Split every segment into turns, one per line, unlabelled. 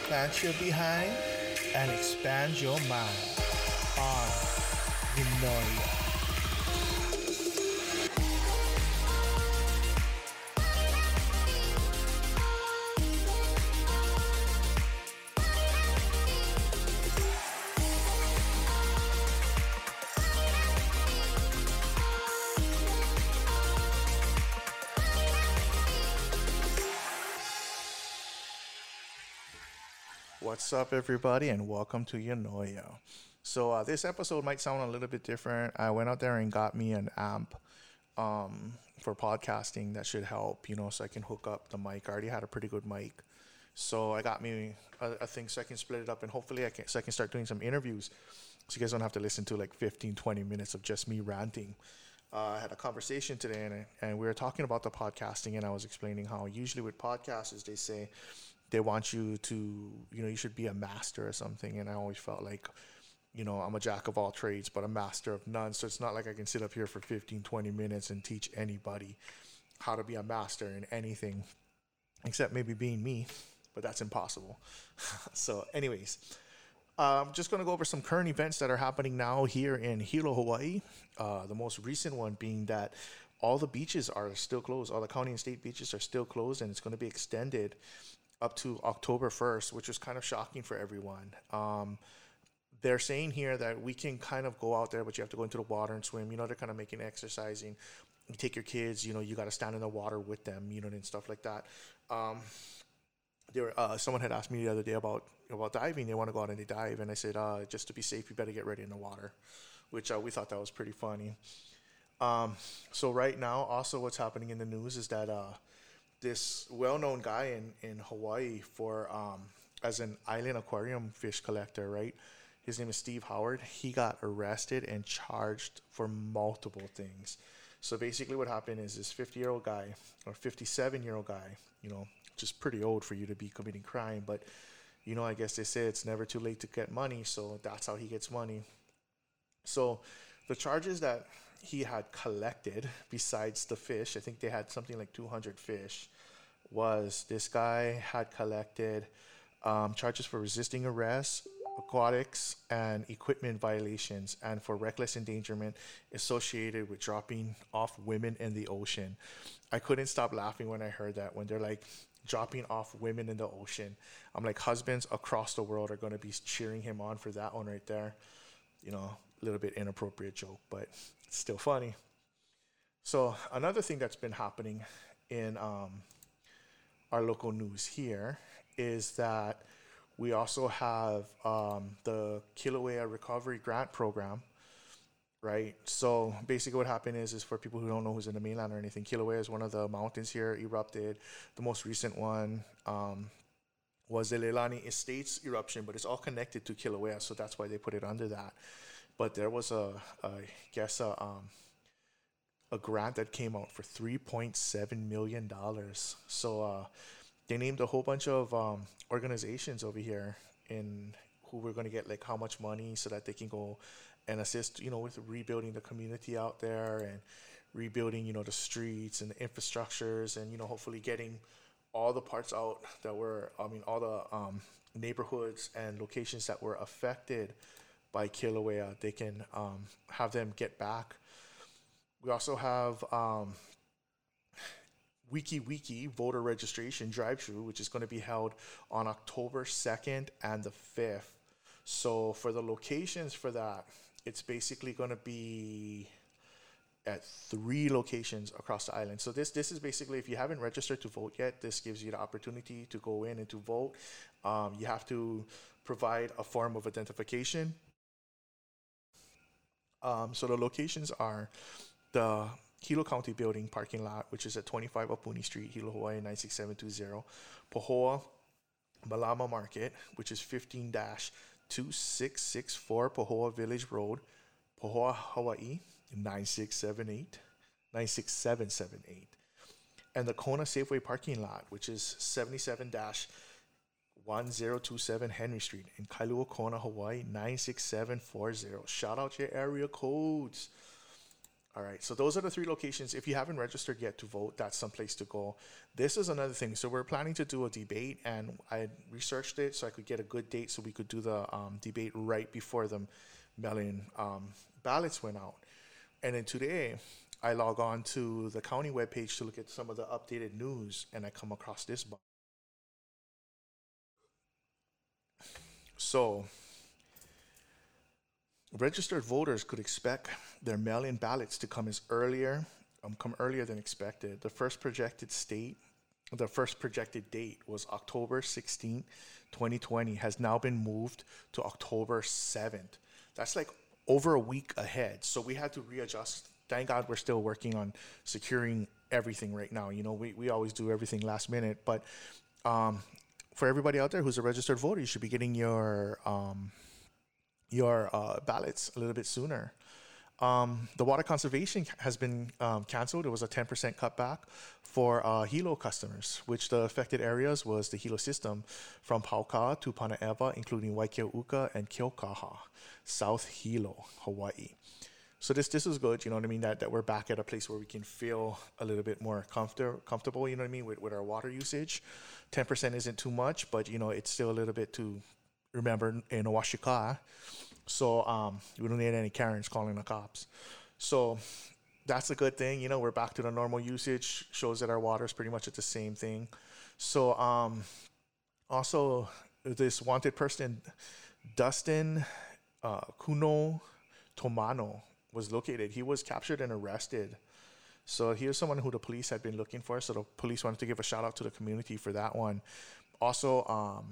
Plant your behind and expand your mind on Eunoia. What's up, everybody, and welcome to Eunoia. This episode might sound a little bit different. I went out there and got me an amp for podcasting that should help, so I can hook up the mic. I already had a pretty good mic. So I got me a thing so I can split it up, and hopefully I can start doing some interviews so you guys don't have to listen to like 15, 20 minutes of just me ranting. I had a conversation today, and we were talking about the podcasting, and I was explaining how usually with podcasters, they say they want you to, you should be a master or something. And I always felt like, I'm a jack of all trades, but a master of none. So it's not like I can sit up here for 15, 20 minutes and teach anybody how to be a master in anything, except maybe being me, but that's impossible. So anyways, I'm just going to go over some current events that are happening now here in Hilo, Hawaii. The most recent one being that all the beaches are still closed. All the county and state beaches are still closed, and it's going to be extended up to October 1st, which was kind of shocking for everyone. They're saying here that we can kind of go out there, but you have to go into the water and swim. They're kind of making exercising. You take your kids, you got to stand in the water with them, and stuff like that. Someone had asked me the other day about diving. They want to go out and they dive, and I said, just to be safe, you better get ready in the water, which we thought that was pretty funny. So right now, also what's happening in the news is that this well-known guy in Hawaii for as an island aquarium fish collector, right? His name is Steve Howard. He got arrested and charged for multiple things. So basically what happened is this 50-year-old guy or 57-year-old guy, just pretty old for you to be committing crime, but I guess they say it's never too late to get money, so that's how he gets money. So the charges that he had collected besides the fish, I think they had something like 200 fish, was this guy had collected charges for resisting arrest, aquatics, and equipment violations, and for reckless endangerment associated with dropping off women in the ocean. I couldn't stop laughing when I heard that, when they're like dropping off women in the ocean. I'm like, husbands across the world are going to be cheering him on for that one right there. A little bit inappropriate joke, but it's still funny. So another thing that's been happening in our local news here is that we also have the Kilauea Recovery Grant Program, right? So basically what happened is for people who don't know who's in the mainland or anything, Kilauea is one of the mountains here, erupted. The most recent one was the Leilani Estates eruption, but it's all connected to Kilauea, so that's why they put it under that. But there was a grant that came out for $3.7 million. So they named a whole bunch of organizations over here in who were going to get like how much money so that they can go and assist, with rebuilding the community out there and rebuilding, the streets and the infrastructures and, hopefully getting all the parts out that were, all the neighborhoods and locations that were affected by Kilauea, they can have them get back. We also have Wiki voter registration drive-through, which is going to be held on October 2nd and the 5th. So for the locations for that, it's basically going to be at 3 locations across the island. So this is basically, if you haven't registered to vote yet, this gives you the opportunity to go in and to vote. You have to provide a form of identification. So the locations are the Hilo County Building parking lot, which is at 25 Apuni Street, Hilo, Hawaii 96720. Pahoa Malama Market, which is 15-2664 Pahoa Village Road, Pahoa, Hawaii 96778. And the Kona Safeway parking lot, which is 77-1027 Henry Street in Kailua, Kona, Hawaii 96740. Shout out your area codes. All right, so those are the three locations. If you haven't registered yet to vote, that's some place to go. This is another thing. So we're planning to do a debate, and I researched it so I could get a good date so we could do the debate right before the mail-in ballots went out. And then today, I log on to the county webpage to look at some of the updated news, and I come across this. So registered voters could expect their mail-in ballots to come earlier than expected. The first projected date was October 16th, 2020, has now been moved to October 7th. That's like over a week ahead. So we had to readjust. Thank God we're still working on securing everything right now. You know, we always do everything last minute, but for everybody out there who's a registered voter, you should be getting your ballots a little bit sooner. The water conservation has been canceled. It was a 10% cutback for Hilo customers, which the affected areas was the Hilo system from Pauka to Panaeva, including Waikio'uka and Keaukaha, South Hilo, Hawaii. So this is good, you know what I mean, that we're back at a place where we can feel a little bit more comfortable, you know what I mean, with our water usage. 10% isn't too much, but, you know, it's still a little bit to remember in Owashika. So we don't need any Karens calling the cops. So that's a good thing. You know, we're back to the normal usage. Shows that our water is pretty much at the same thing. So also this wanted person, Dustin Kuno Tomano, was located. He was captured and arrested. So here's someone who the police had been looking for. So the police wanted to give a shout out to the community for that one. Also,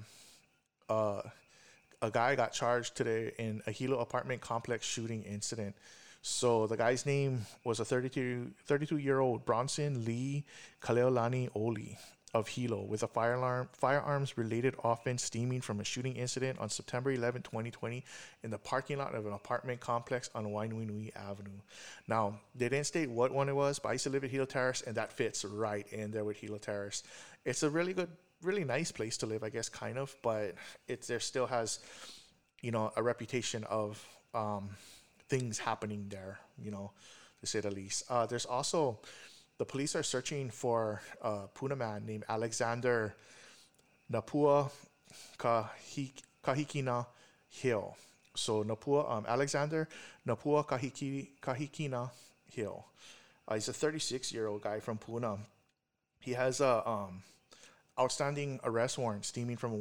a guy got charged today in a Hilo apartment complex shooting incident. So the guy's name was a 32-year-old Bronson Lee Kaleolani Oli of Hilo with a firearms-related offense stemming from a shooting incident on September 11, 2020 in the parking lot of an apartment complex on Wainuinui Avenue. Now, they didn't state what one it was, but I used to live at Hilo Terrace, and that fits right in there with Hilo Terrace. It's a really good, really nice place to live, I guess, kind of, but there still has, you know, a reputation of things happening there, you know, to say the least. There's also, the police are searching for a Puna man named Alexander Napua Kahikina Hill. So Alexander Napua Kahikina Hill. He's a 36-year-old guy from Puna. He has a outstanding arrest warrant stemming from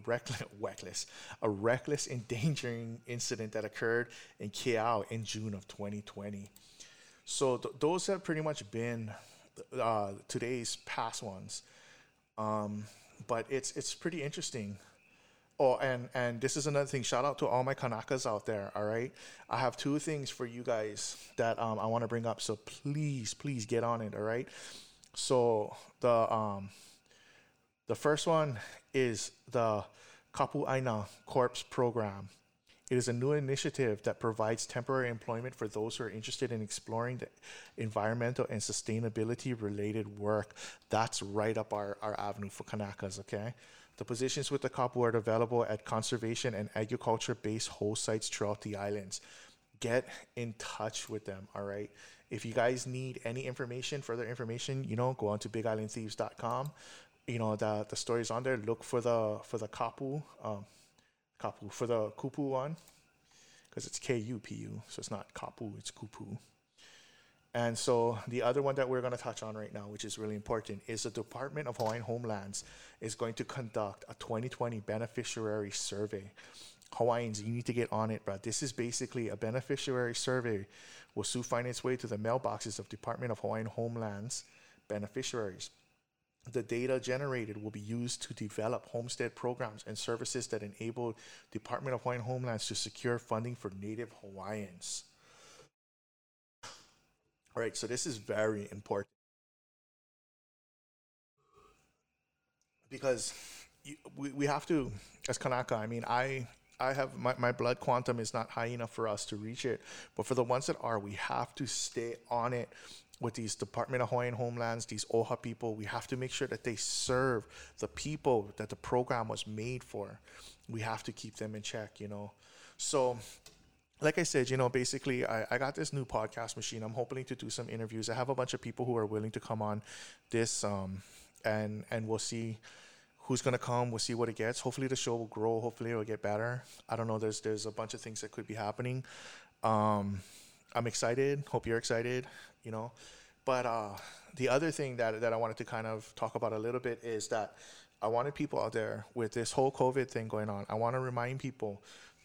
a reckless endangering incident that occurred in Keau in June of 2020. So those have pretty much been today's past ones. But it's pretty interesting. Oh, and this is another thing. Shout out to all my Kanakas out there, all right? I have two things for you guys that I want to bring up. So please get on it, all right? So the first one is the Kapu'aina Corps program. It is a new initiative that provides temporary employment for those who are interested in exploring the environmental and sustainability related work. That's right up our avenue for Kanakas, okay? The positions with the Kapu are available at conservation and agriculture-based host sites throughout the islands. Get in touch with them, all right? If you guys need any information, further information, you know, go on to bigislandthieves.com. You know, the story's on there. Look for the Kapu, for the Kupu one, because it's Kupu, so it's not Kapu, it's Kupu. And so the other one that we're going to touch on right now, which is really important, is the Department of Hawaiian Homelands is going to conduct a 2020 beneficiary survey. Hawaiians, you need to get on it, bro. This is basically a beneficiary survey will soon find its way to the mailboxes of Department of Hawaiian Homelands beneficiaries. The data generated will be used to develop homestead programs and services that enable Department of Hawaiian Homelands to secure funding for Native Hawaiians. All right, so this is very important because we have to, as Kanaka, I mean, I have, my blood quantum is not high enough for us to reach it, but for the ones that are, we have to stay on it with these Department of Hawaiian Homelands, these OHA people. We have to make sure that they serve the people that the program was made for. We have to keep them in check, you know. So like I said, basically, I got this new podcast machine. I'm hoping to do some interviews. I have a bunch of people who are willing to come on this, and we'll see who's gonna come. We'll see what it gets. Hopefully, the show will grow. Hopefully, it'll get better. I don't know. There's a bunch of things that could be happening. I'm excited. Hope you're excited. You know, but the other thing that I wanted to kind of talk about a little bit is that I wanted people out there with this whole COVID thing going on. I want to remind people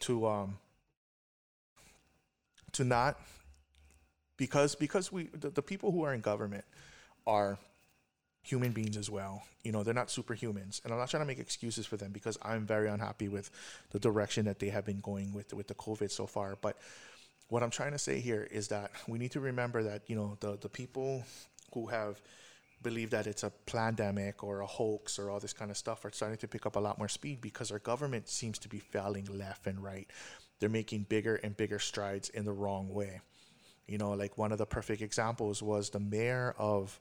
to not, because the people who are in government are human beings as well. They're not superhumans, and I'm not trying to make excuses for them because I'm very unhappy with the direction that they have been going with the COVID so far. But what I'm trying to say here is that we need to remember that the people who have believed that it's a pandemic or a hoax or all this kind of stuff are starting to pick up a lot more speed because our government seems to be failing left and right. They're making bigger and bigger strides in the wrong way. Like one of the perfect examples was the mayor of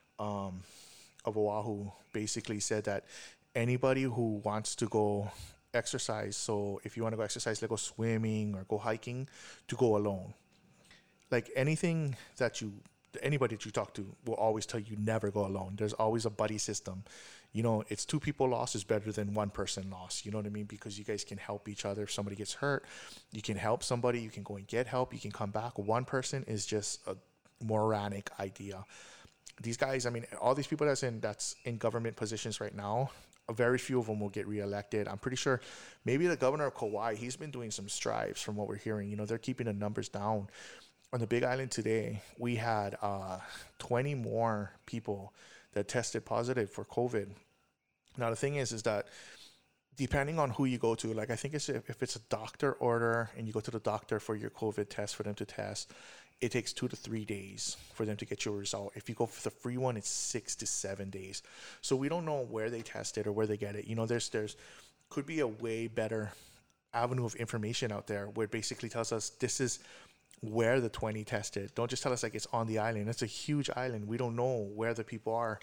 Oahu basically said that anybody who wants to go exercise, so if you want to go exercise, like go swimming or go hiking, to go alone. Like anybody that you talk to will always tell you never go alone. There's always a buddy system. It's two people lost is better than one person lost. You know what I mean? Because you guys can help each other. If somebody gets hurt, you can help somebody. You can go and get help. You can come back. One person is just a moronic idea. These guys, I mean, all these people that's in government positions right now, very few of them will get reelected. I'm pretty sure maybe the governor of Kauai, he's been doing some strides from what we're hearing. They're keeping the numbers down. On the Big Island today, we had 20 more people that tested positive for COVID. Now, the thing is that depending on who you go to, like I think if it's a doctor order and you go to the doctor for your COVID test for them to test, it takes 2 to 3 days for them to get your result. If you go for the free one, it's 6 to 7 days. So we don't know where they test it or where they get it. There's could be a way better avenue of information out there where it basically tells us this is where the 20 tested. Don't just tell us like it's on the island. It's a huge island. We don't know where the people are.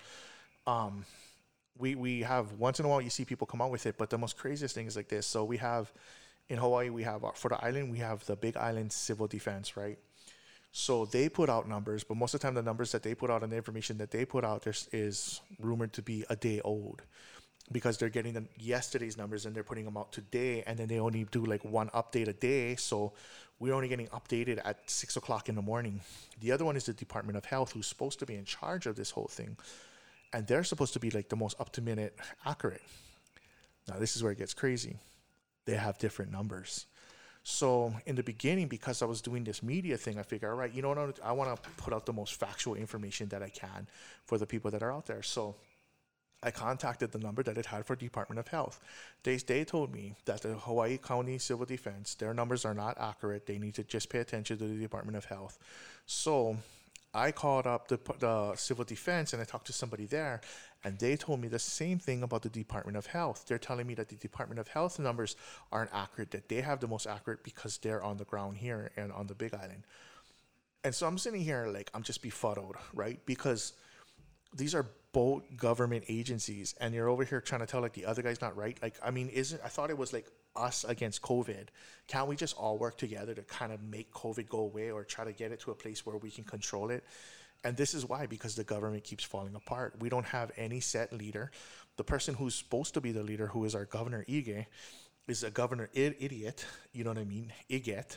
We have, once in a while you see people come out with it, but the most craziest thing is like this. So we have in Hawaii, for the island, we have the Big Island Civil Defense, right? So they put out numbers, but most of the time the numbers that they put out and the information that they put out is rumored to be a day old because they're getting yesterday's numbers and they're putting them out today, and then they only do like one update a day. So we're only getting updated at 6 o'clock in the morning. The other one is the Department of Health, who's supposed to be in charge of this whole thing. And they're supposed to be like the most up-to-minute accurate. Now, this is where it gets crazy. They have different numbers. So in the beginning, because I was doing this media thing, I figured, all right, you know what, I want to put out the most factual information that I can for the people that are out there. So I contacted the number that it had for Department of Health. They told me that the Hawaii County Civil Defense, their numbers are not accurate. They need to just pay attention to the Department of Health. So I called up the Civil Defense and I talked to somebody there, and they told me the same thing about the Department of Health. They're telling me that the Department of Health numbers aren't accurate, that they have the most accurate because they're on the ground here and on the Big Island. And so I'm sitting here like I'm just befuddled, right? Because these are both government agencies, and you're over here trying to tell like the other guy's not right. Like, I mean, I thought it was like us against COVID. Can't we just all work together to kind of make COVID go away or try to get it to a place where we can control it? And this is why, because the government keeps falling apart. We don't have any set leader. The person who's supposed to be the leader, who is our governor, Ige, is a governor idiot. You know what I mean? Iget.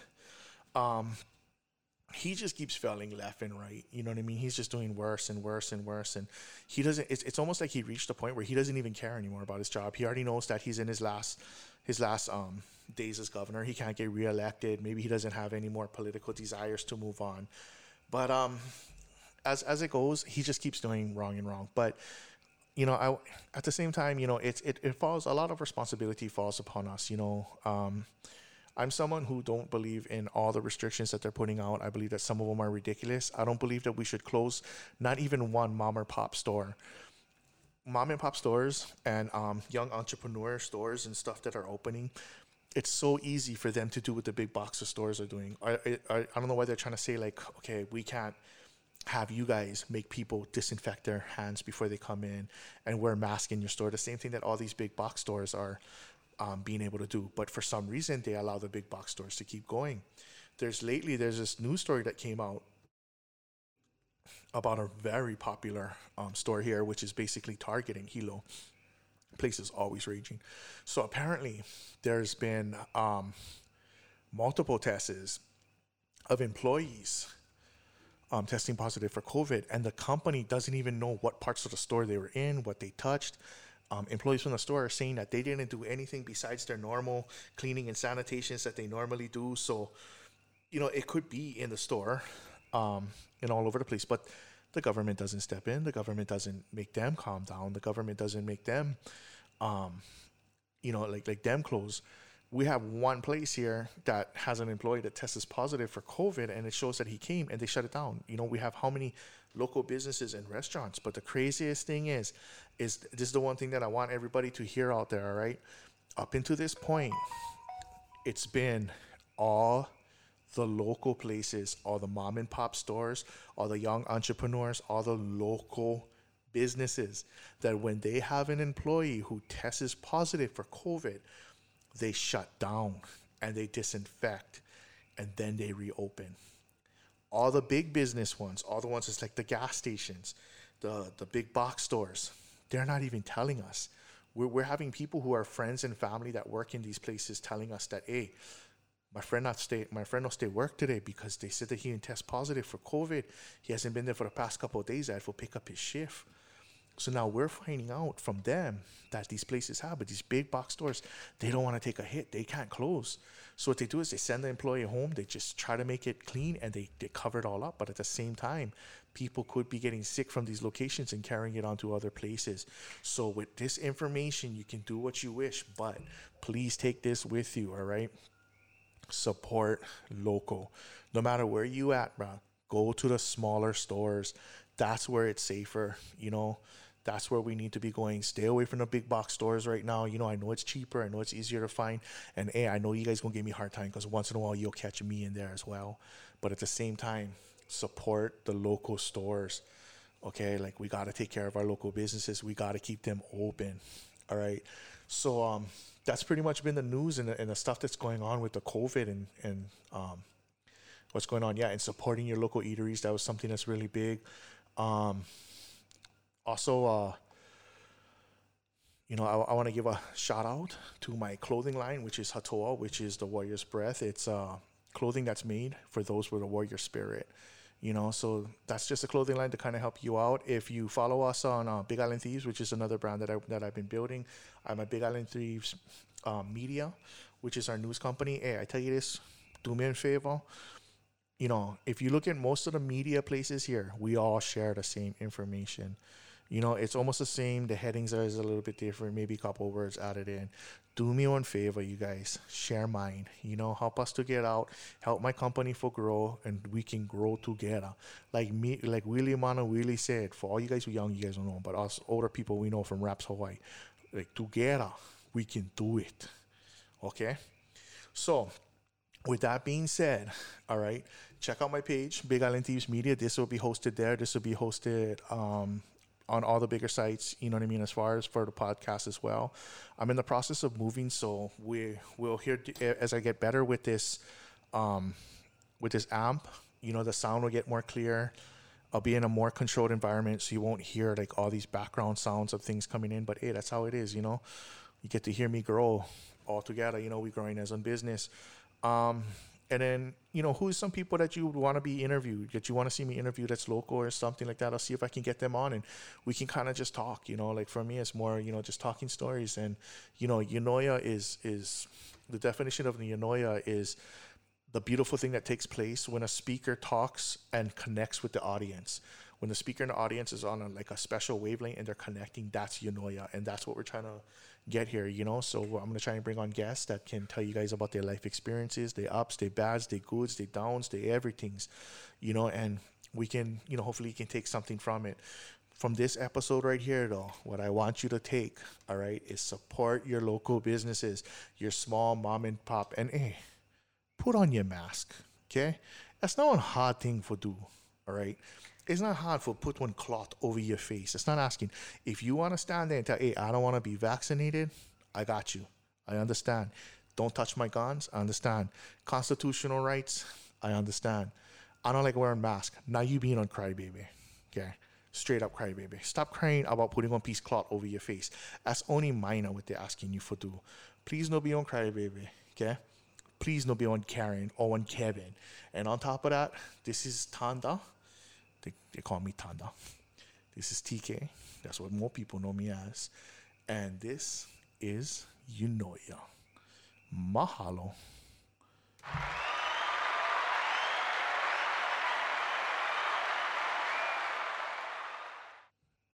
He just keeps failing left and right. You know what I mean? He's just doing worse and worse and worse. And he doesn't, it's almost like he reached a point where he doesn't even care anymore about his job. He already knows that he's in his last days as governor. He can't get reelected. Maybe he doesn't have any more political desires to move on. But as it goes, he just keeps doing wrong and wrong. But at the same time, it falls, a lot of responsibility falls upon us. I'm someone who don't believe in all the restrictions that they're putting out. I believe that some of them are ridiculous. I don't believe that we should close not even one mom or pop store. Mom and pop stores and young entrepreneur stores and stuff that are opening, it's so easy for them to do what the big box of stores are doing. I don't know why they're trying to say like, okay, we can't have you guys make people disinfect their hands before they come in and wear masks in your store. The same thing that all these big box stores are being able to do. But for some reason, they allow the big box stores to keep going. there's this news story that came out about a very popular store here, which is basically Target in Hilo. Place is always raging. So apparently, there's been multiple tests of employees testing positive for COVID, and the company doesn't even know what parts of the store they were in, what they touched. Employees from the store are saying that they didn't do anything besides their normal cleaning and sanitations that they normally do. So, it could be in the store and all over the place, but the government doesn't step in. The government doesn't make them calm down. The government doesn't make them, like them close. We have one place here that has an employee that tests positive for COVID, and it shows that he came, and they shut it down. We have how many local businesses and restaurants? But the craziest thing is this is the one thing that I want everybody to hear out there, all right? Up until this point, it's been all the local places, all the mom and pop stores, all the young entrepreneurs, all the local businesses that when they have an employee who tests positive for COVID, they shut down and they disinfect and then they reopen. All the big business ones, all the ones that's like the gas stations, the big box stores, they're not even telling us. We're having people who are friends and family that work in these places telling us that, hey, my friend don't stay work today because they said that he didn't test positive for COVID. He hasn't been there for the past couple of days. I have to pick up his shift. So now we're finding out from them that these places have, but these big box stores, they don't want to take a hit. They can't close. So what they do is they send the employee home. They just try to make it clean and they cover it all up. But at the same time, people could be getting sick from these locations and carrying it on to other places. So with this information, you can do what you wish, but please take this with you, all right? Support local. No matter where you at, bro, go to the smaller stores. That's where it's safer, That's where we need to be going. Stay away from the big box stores right now. I know it's cheaper. I know it's easier to find. And, hey, I know you guys going to give me a hard time because once in a while you'll catch me in there as well. But at the same time, support the local stores, okay? Like, we got to take care of our local businesses. We got to keep them open, all right? So that's pretty much been the news and the stuff that's going on with the COVID and what's going on. Yeah, and supporting your local eateries. That was something that's really big. Also, I want to give a shout out to my clothing line, which is Hatoa, which is the Warrior's Breath. It's clothing that's made for those with a warrior spirit. So that's just a clothing line to kind of help you out. If you follow us on Big Island Thieves, which is another brand that I've been building, I'm at Big Island Thieves Media, which is our news company. Hey, I tell you this, do me a favor. If you look at most of the media places here, we all share the same information. It's almost the same. The headings are a little bit different, maybe a couple of words added in. Do me one favor, you guys. Share mine. Help us to get out. Help my company for grow, and we can grow together. Like Willie Mana Willie said, for all you guys who are young, you guys don't know, but us older people, we know from Raps Hawaii. Like, together, we can do it. Okay? So, with that being said, all right, check out my page, Big Island Thieves Media. This will be hosted there. This will be hosted on all the bigger sites, as far as for the podcast as well. I'm in the process of moving, so we'll hear as I get better with this amp, the sound will get more clear. I'll be in a more controlled environment, so you won't hear like all these background sounds of things coming in, but hey, that's how it is, You get to hear me grow all together, we growing as a business. And then, who's some people that you would want to be interviewed, that you want to see me interview that's local or something like that. I'll see if I can get them on and we can kind of just talk, like for me, it's more, just talking stories. And, Yonoya is the definition of the Yonoya is the beautiful thing that takes place when a speaker talks and connects with the audience. When the speaker and the audience is on a special wavelength and they're connecting, that's Yonoya. And that's what we're trying to get here, So I'm going to try and bring on guests that can tell you guys about their life experiences, their ups, their bads, their goods, their downs, their everythings, and we can, hopefully you can take something from it. From this episode right here, though, what I want you to take, all right, is support your local businesses, your small mom and pop, and hey, put on your mask, okay? That's not a hard thing for do, all right? It's not hard for put one cloth over your face. It's not asking. If you want to stand there and tell, hey, I don't want to be vaccinated, I got you. I understand. Don't touch my guns. I understand. Constitutional rights, I understand. I don't like wearing masks. Now you being on crybaby. Okay. Straight up crybaby. Stop crying about putting on piece cloth over your face. That's only minor what they're asking you for do. Please no be on crybaby. Okay. Please no be on Karen or on Kevin. And on top of that, this is Tanda. They call me Tanda. This is TK. That's what more people know me as. And this is Unoya. Mahalo.